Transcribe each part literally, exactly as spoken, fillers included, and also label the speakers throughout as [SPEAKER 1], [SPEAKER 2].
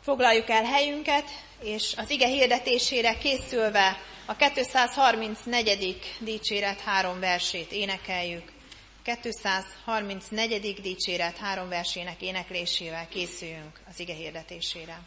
[SPEAKER 1] Foglaljuk el helyünket, és az ige hirdetésére készülve a kétszázharmincnegyedik dicséret három versét énekeljük. kétszázharmincnegyedik dicséret három versének éneklésével készüljünk az ige hirdetésére.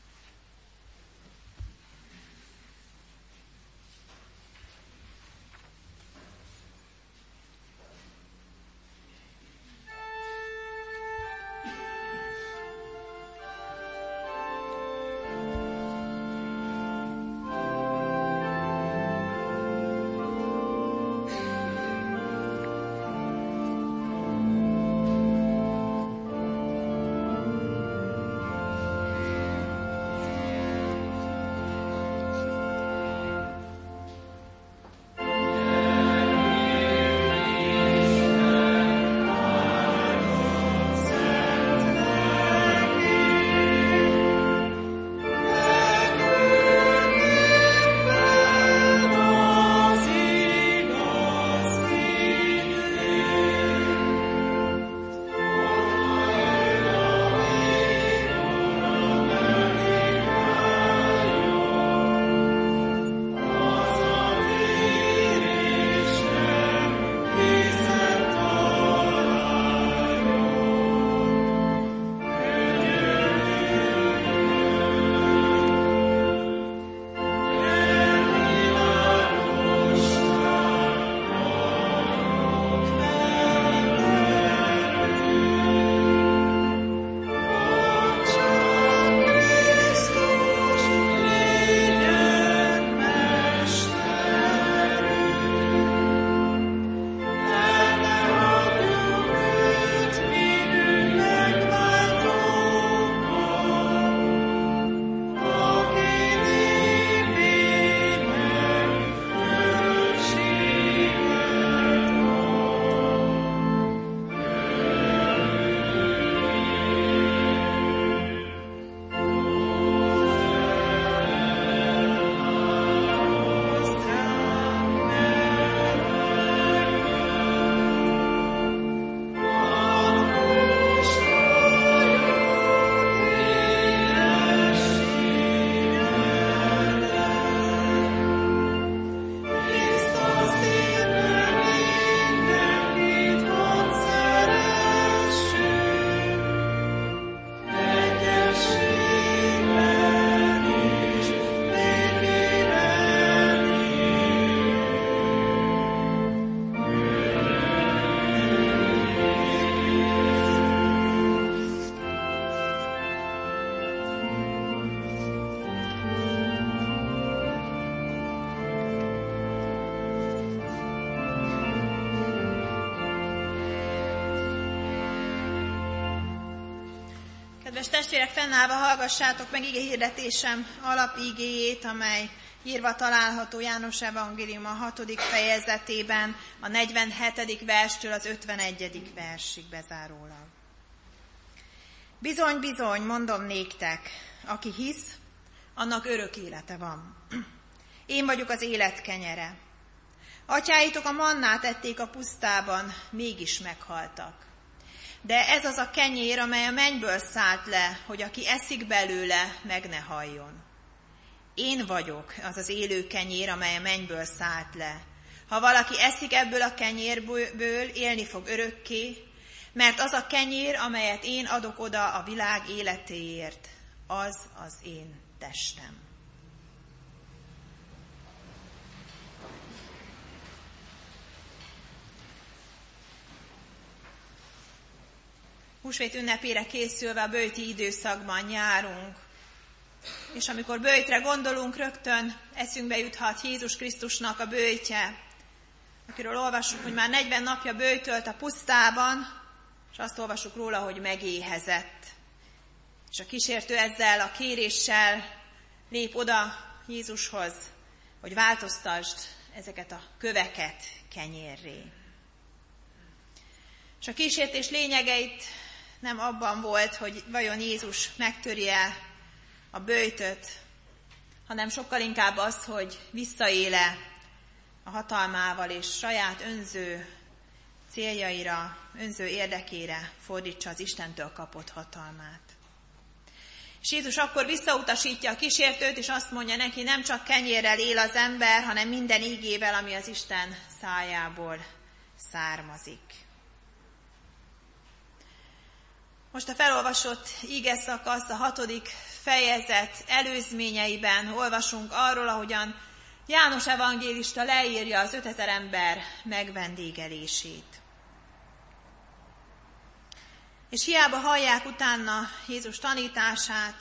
[SPEAKER 1] Kedves testvérek, fennállva hallgassátok meg ige hirdetésem alapigéjét, amely írva található János evangélium a hatodik fejezetében, a negyvenhetedik verstől az ötvenegyedik versig bezárólag. Bizony, bizony, mondom néktek, aki hisz, annak örök élete van. Én vagyok az élet kenyere. Atyáitok a mannát ették a pusztában, mégis meghaltak. De ez az a kenyér, amely a mennyből szállt le, hogy aki eszik belőle, meg ne halljon. Én vagyok az az élő kenyér, amely a mennyből szállt le. Ha valaki eszik ebből a kenyérből, élni fog örökké, mert az a kenyér, amelyet én adok oda a világ életéért, az az én testem. Húsvét ünnepére készülve a böjti időszakban járunk, és amikor böjtre gondolunk, rögtön eszünkbe juthat Jézus Krisztusnak a böjtje, akiről olvassuk, hogy már negyven napja böjtölt a pusztában, és azt olvassuk róla, hogy megéhezett. És a kísértő ezzel a kéréssel lép oda Jézushoz, hogy változtasd ezeket a köveket kenyérré. És a kísértés lényegeit nem abban volt, hogy vajon Jézus megtörje a böjtöt, hanem sokkal inkább az, hogy visszaéle a hatalmával és saját önző céljaira, önző érdekére fordítsa az Istentől kapott hatalmát. És Jézus akkor visszautasítja a kísértőt, és azt mondja neki, nem csak kenyérrel él az ember, hanem minden ígével, ami az Isten szájából származik. Most a felolvasott ígeszakasz, a hatodik fejezet előzményeiben olvasunk arról, ahogyan János evangélista leírja az ötezer ember megvendégelését. És hiába hallják utána Jézus tanítását,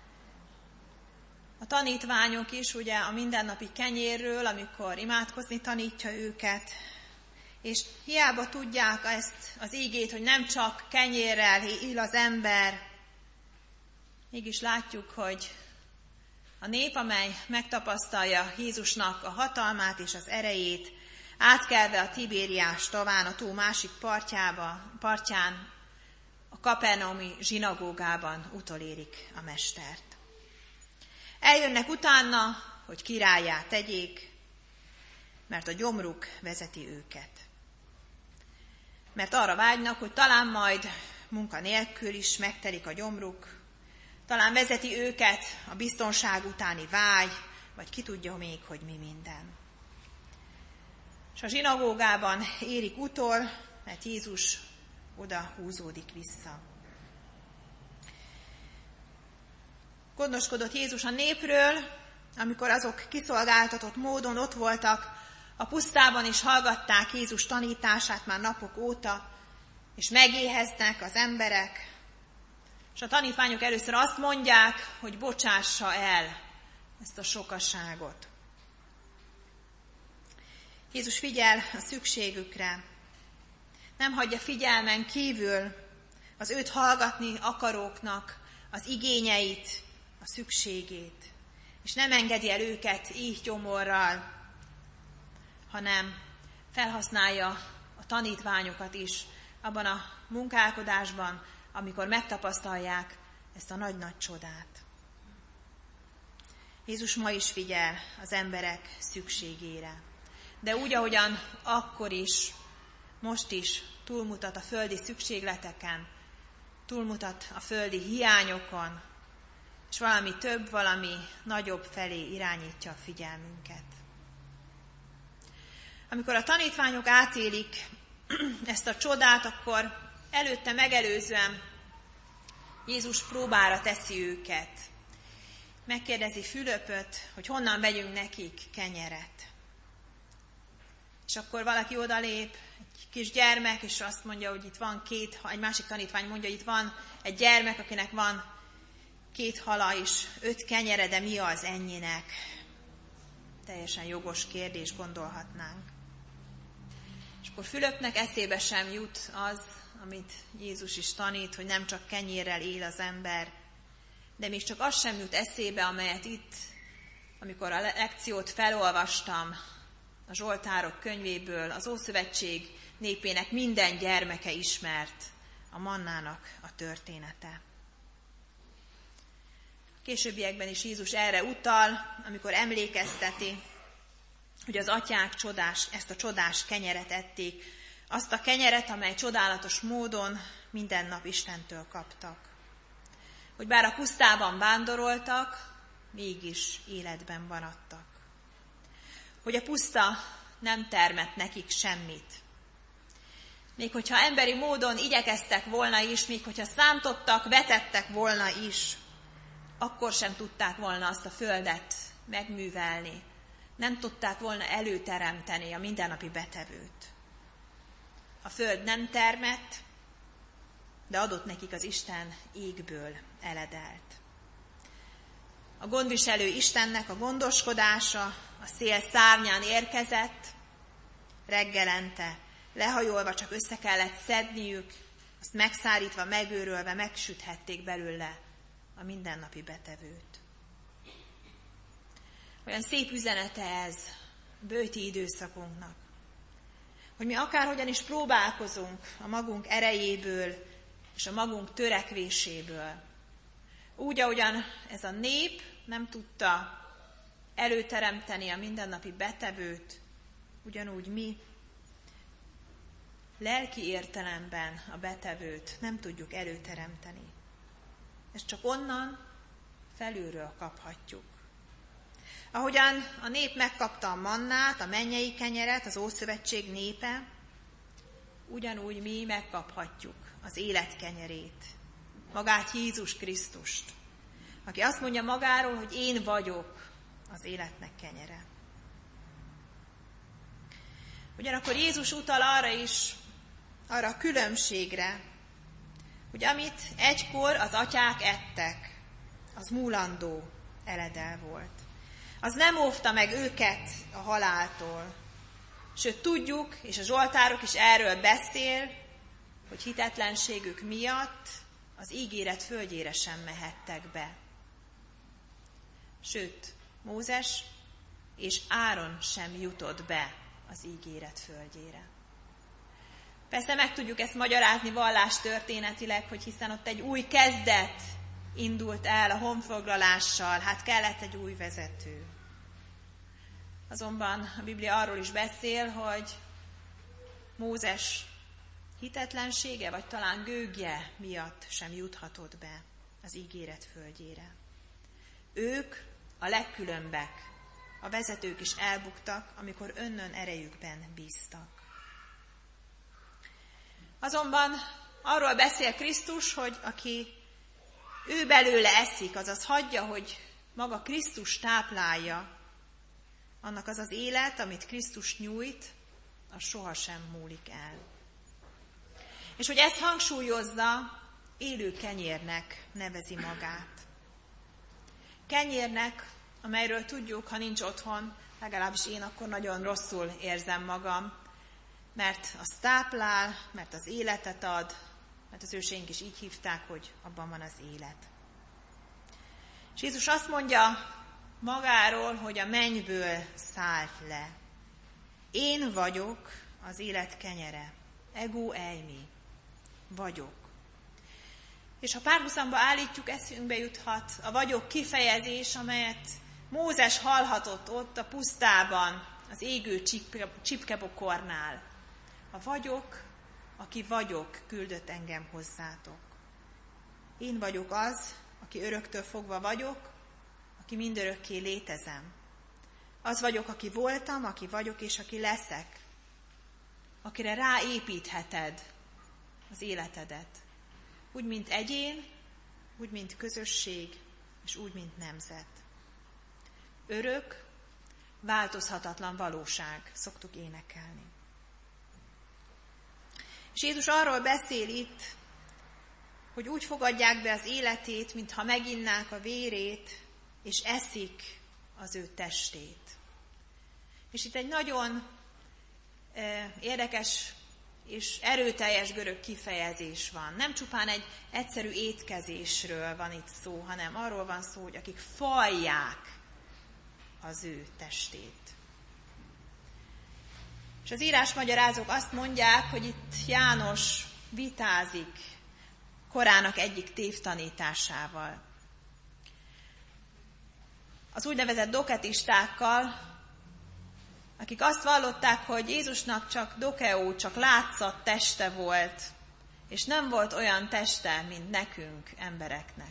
[SPEAKER 1] a tanítványok is ugye a mindennapi kenyérről, amikor imádkozni tanítja őket, és hiába tudják ezt az ígét, hogy nem csak kenyérrel él az ember, mégis látjuk, hogy a nép, amely megtapasztalja Jézusnak a hatalmát és az erejét, átkelve a Tibériás taván, a tó másik partjába, partján, a kapernaumi zsinagógában utolérik a mestert. Eljönnek utána, hogy királlyá tegyék, mert a gyomruk vezeti őket. Mert arra vágynak, hogy talán majd munka nélkül is megtelik a gyomruk, talán vezeti őket a biztonság utáni vágy, vagy ki tudja még, hogy mi minden. És a zsinagógában érik utol, mert Jézus oda húzódik vissza. Gondoskodott Jézus a népről, amikor azok kiszolgáltatott módon ott voltak a pusztában, és hallgatták Jézus tanítását már napok óta, és megéheznek az emberek, és a tanítványok először azt mondják, hogy bocsássa el ezt a sokaságot. Jézus figyel a szükségükre, nem hagyja figyelmen kívül az őt hallgatni akaróknak az igényeit, a szükségét, és nem engedi el őket így gyomorral, hanem felhasználja a tanítványokat is abban a munkálkodásban, amikor megtapasztalják ezt a nagy-nagy csodát. Jézus ma is figyel az emberek szükségére, de úgy, ahogyan akkor is, most is túlmutat a földi szükségleteken, túlmutat a földi hiányokon, és valami több, valami nagyobb felé irányítja a figyelmünket. Amikor a tanítványok átélik ezt a csodát, akkor előtte megelőzően Jézus próbára teszi őket. Megkérdezi Fülöpöt, hogy honnan vegyünk nekik kenyeret. És akkor valaki odalép, egy kis gyermek, és azt mondja, hogy itt van két, egy másik tanítvány mondja, hogy itt van egy gyermek, akinek van két hala és öt kenyere, de mi az ennyinek? Teljesen jogos kérdés, gondolhatnánk. És akkor Fülöpnek eszébe sem jut az, amit Jézus is tanít, hogy nem csak kenyérrel él az ember, de még csak az sem jut eszébe, amelyet itt, amikor a lekciót felolvastam a Zsoltárok könyvéből, az Ószövetség népének minden gyermeke ismert, a mannának a története. Későbbiekben is Jézus erre utal, amikor emlékezteti, hogy az atyák csodás, ezt a csodás kenyeret ették, azt a kenyeret, amely csodálatos módon minden nap Istentől kaptak. Hogy bár a pusztában vándoroltak, mégis életben maradtak. Hogy a puszta nem termett nekik semmit. Még hogyha emberi módon igyekeztek volna is, még hogyha szántottak, vetettek volna is, akkor sem tudták volna azt a földet megművelni. Nem tudták volna előteremteni a mindennapi betevőt. A föld nem termett, de adott nekik az Isten égből eledelt. A gondviselő Istennek a gondoskodása a szél szárnyán érkezett, reggelente, lehajolva csak össze kellett szedniük, azt megszárítva, megőrölve, megsüthették belőle a mindennapi betevőt. Olyan szép üzenete ez a böjti időszakunknak, hogy mi akárhogyan is próbálkozunk a magunk erejéből és a magunk törekvéséből, úgy, ahogyan ez a nép nem tudta előteremteni a mindennapi betevőt, ugyanúgy mi lelki értelemben a betevőt nem tudjuk előteremteni. Ez csak onnan, felülről kaphatjuk. Ahogyan a nép megkapta a mannát, a mennyei kenyeret, az Ószövetség népe, ugyanúgy mi megkaphatjuk az élet kenyerét, magát Jézus Krisztust, aki azt mondja magáról, hogy én vagyok az életnek kenyere. Ugyanakkor Jézus utal arra is, arra a különbségre, hogy amit egykor az atyák ettek, az múlandó eledel volt. Az nem óvta meg őket a haláltól. Sőt, tudjuk, és a Zsoltárok is erről beszél, hogy hitetlenségük miatt az ígéret földjére sem mehettek be. Sőt, Mózes és Áron sem jutott be az ígéret földjére. Persze meg tudjuk ezt magyarázni vallástörténetileg, hogy hiszen ott egy új kezdet indult el a honfoglalással, hát kellett egy új vezető. Azonban a Biblia arról is beszél, hogy Mózes hitetlensége, vagy talán gőgje miatt sem juthatott be az ígéret földjére. Ők a legkülönbek, a vezetők is elbuktak, amikor önnön erejükben bíztak. Azonban arról beszél Krisztus, hogy aki ő belőle eszik, azaz hagyja, hogy maga Krisztus táplálja, annak az az élet, amit Krisztus nyújt, az sohasem múlik el. És hogy ezt hangsúlyozza, élő kenyérnek nevezi magát. Kenyérnek, amelyről tudjuk, ha nincs otthon, legalábbis én akkor nagyon rosszul érzem magam, mert az táplál, mert az életet ad, mert az őseink is így hívták, hogy abban van az élet. És Jézus azt mondja magáról, hogy a mennyből szállt le. Én vagyok az élet kenyere. Ego eimi. Vagyok. És ha párhuzamba állítjuk, eszünkbe juthat a vagyok kifejezés, amelyet Mózes hallhatott ott a pusztában, az égő csipkebokornál. A vagyok, aki vagyok, küldött engem hozzátok. Én vagyok az, aki öröktől fogva vagyok, aki mindörökké létezem. Az vagyok, aki voltam, aki vagyok, és aki leszek. Akire ráépítheted az életedet. Úgy, mint egyén, úgy, mint közösség, és úgy, mint nemzet. Örök, változhatatlan valóság, szoktuk énekelni. És Jézus arról beszél itt, hogy úgy fogadják be az életét, mintha meginnák a vérét, és eszik az ő testét. És itt egy nagyon eh, érdekes és erőteljes görög kifejezés van. Nem csupán egy egyszerű étkezésről van itt szó, hanem arról van szó, hogy akik falják az ő testét. És az írásmagyarázók azt mondják, hogy itt János vitázik korának egyik tévtanításával. Az úgynevezett doketistákkal, akik azt vallották, hogy Jézusnak csak dokeó, csak látszat teste volt, és nem volt olyan teste, mint nekünk, embereknek.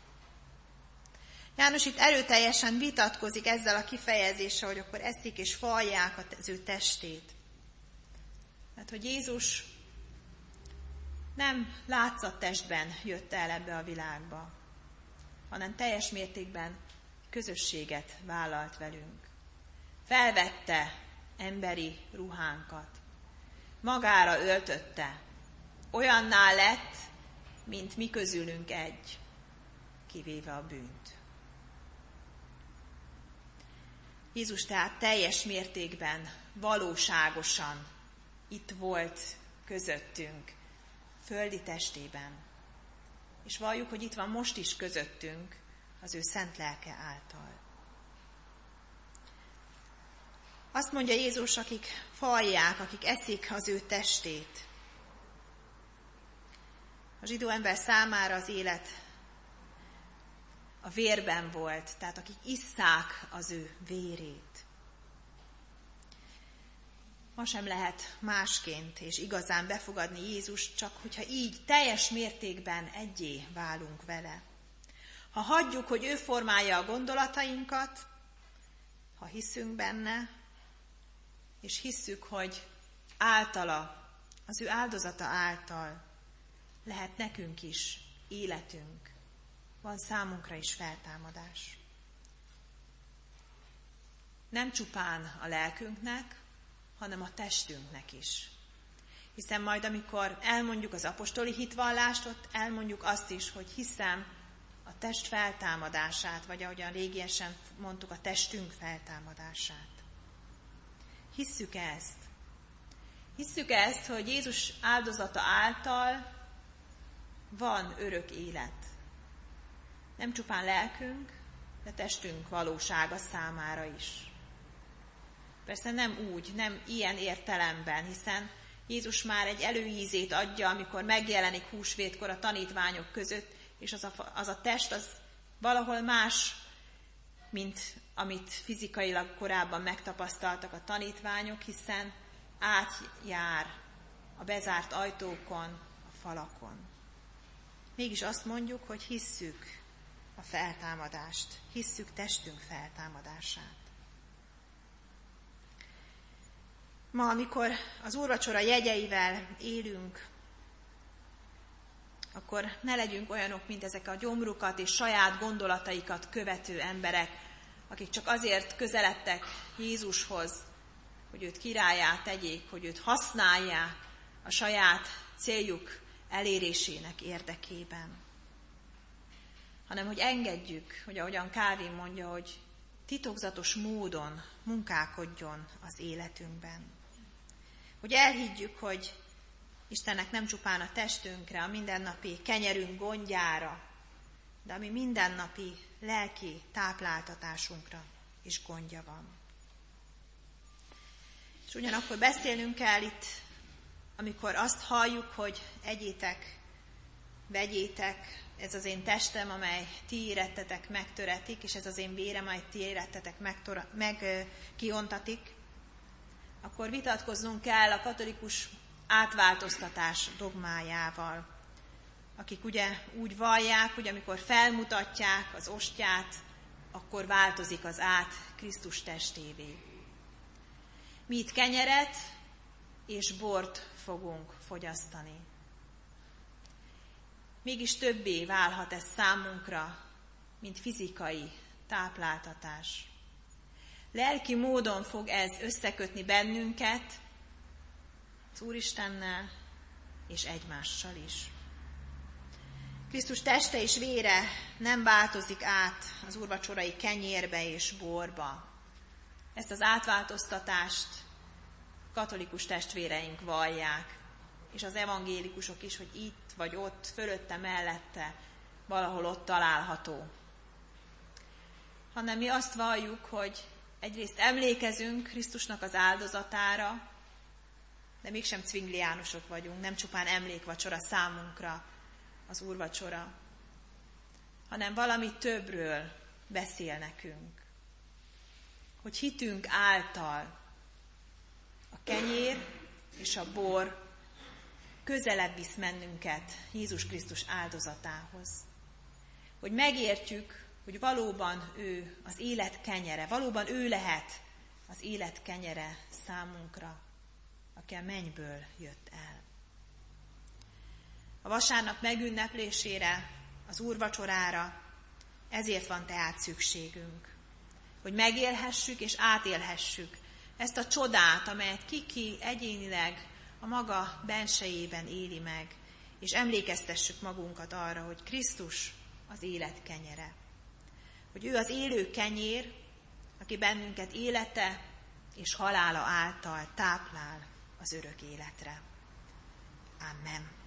[SPEAKER 1] János itt erőteljesen vitatkozik ezzel a kifejezéssel, hogy akkor eszik és falják az ő testét. Tehát, hogy Jézus nem látszattestben jött el ebbe a világba, hanem teljes mértékben közösséget vállalt velünk. Felvette emberi ruhánkat, magára öltötte, olyanná lett, mint mi közülünk egy, kivéve a bűnt. Jézus tehát teljes mértékben, valóságosan itt volt közöttünk, földi testében. És valljuk, hogy itt van most is közöttünk az ő szent lelke által. Azt mondja Jézus, akik falják, akik eszik az ő testét. A zsidó ember számára az élet a vérben volt, tehát akik isszák az ő vérét. Ma sem lehet másként és igazán befogadni Jézust, csak hogyha így teljes mértékben egyé válunk vele. Ha hagyjuk, hogy ő formálja a gondolatainkat, ha hiszünk benne, és hisszük, hogy általa, az ő áldozata által lehet nekünk is életünk, van számunkra is feltámadás. Nem csupán a lelkünknek, hanem a testünknek is. Hiszen majd, amikor elmondjuk az apostoli hitvallást, ott elmondjuk azt is, hogy hiszem a test feltámadását, vagy ahogyan régiesen mondtuk, a testünk feltámadását. Hisszük ezt. Hisszük ezt, hogy Jézus áldozata által van örök élet. Nem csupán lelkünk, de testünk valósága számára is. Persze nem úgy, nem ilyen értelemben, hiszen Jézus már egy előízét adja, amikor megjelenik húsvétkor a tanítványok között, és az a, az a test az valahol más, mint amit fizikailag korábban megtapasztaltak a tanítványok, hiszen átjár a bezárt ajtókon, a falakon. Mégis azt mondjuk, hogy hisszük a feltámadást, hisszük testünk feltámadását. Ma, amikor az úrvacsora jegyeivel élünk, akkor ne legyünk olyanok, mint ezek a gyomrukat és saját gondolataikat követő emberek, akik csak azért közeledtek Jézushoz, hogy őt királlyá tegyék, hogy őt használják a saját céljuk elérésének érdekében. Hanem, hogy engedjük, hogy ahogyan Calvin mondja, hogy titokzatos módon munkálkodjon az életünkben. Hogy elhiggyük, hogy Istennek nem csupán a testünkre, a mindennapi kenyerünk gondjára, de a mi mindennapi lelki tápláltatásunkra is gondja van. És ugyanakkor beszélnünk kell itt, amikor azt halljuk, hogy egyétek, vegyétek, ez az én testem, amely ti érettetek megtöretik, és ez az én vérem, amely ti érettetek megkiontatik, akkor vitatkoznunk kell a katolikus átváltoztatás dogmájával, akik ugye úgy vallják, hogy amikor felmutatják az ostját, akkor változik az át Krisztus testévé. Mi itt kenyeret és bort fogunk fogyasztani. Mégis többé válhat ez számunkra, mint fizikai tápláltatás. Lelki módon fog ez összekötni bennünket az Úristennel és egymással is. Krisztus teste és vére nem változik át az úrvacsorai kenyérbe és borba. Ezt az átváltoztatást katolikus testvéreink vallják, és az evangélikusok is, hogy itt vagy ott, fölötte, mellette, valahol ott található. Hanem mi azt valljuk, hogy egyrészt emlékezünk Krisztusnak az áldozatára, de mégsem cvingliánusok vagyunk, nem csupán emlékvacsora számunkra az úrvacsora, hanem valami többről beszél nekünk. Hogy hitünk által a kenyér és a bor közelebb visz bennünket Jézus Krisztus áldozatához. Hogy megértjük, hogy valóban ő az élet kenyere, valóban ő lehet az élet kenyere számunkra, aki a mennyből jött el. A vasárnap megünneplésére, az úrvacsorára ezért van tehát szükségünk, hogy megélhessük és átélhessük ezt a csodát, amelyet ki-ki egyénileg a maga bensejében éli meg, és emlékeztessük magunkat arra, hogy Krisztus az élet kenyere. Hogy ő az élő kenyér, aki bennünket élete és halála által táplál az örök életre. Amen.